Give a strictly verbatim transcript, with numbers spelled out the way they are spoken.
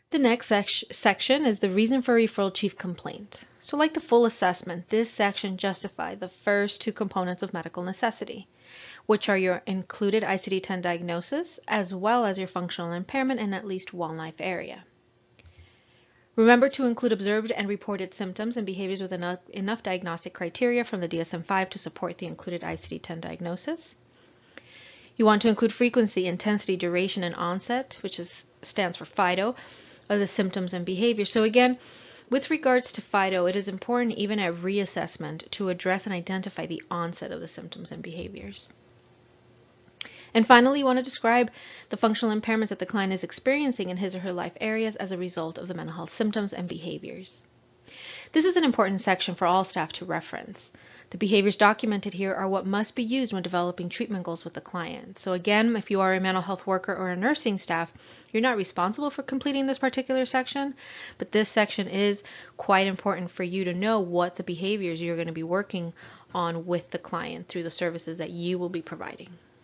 The next sec section is the reason for referral chief complaint. So like the full assessment, this section justifies the first two components of medical necessity, which are your included I C D ten diagnosis, as well as your functional impairment in at least one life area. Remember to include observed and reported symptoms and behaviors with enough, enough diagnostic criteria from the D S M five to support the included I C D ten diagnosis. You want to include frequency, intensity, duration, and onset, which is, stands for FIDO, of the symptoms and behavior. So again, with regards to FIDO, it is important even at reassessment to address and identify the onset of the symptoms and behaviors. And finally, you want to describe the functional impairments that the client is experiencing in his or her life areas as a result of the mental health symptoms and behaviors. This is an important section for all staff to reference. The behaviors documented here are what must be used when developing treatment goals with the client. So again, if you are a mental health worker or a nursing staff, you're not responsible for completing this particular section, but this section is quite important for you to know what the behaviors you're going to be working on with the client through the services that you will be providing.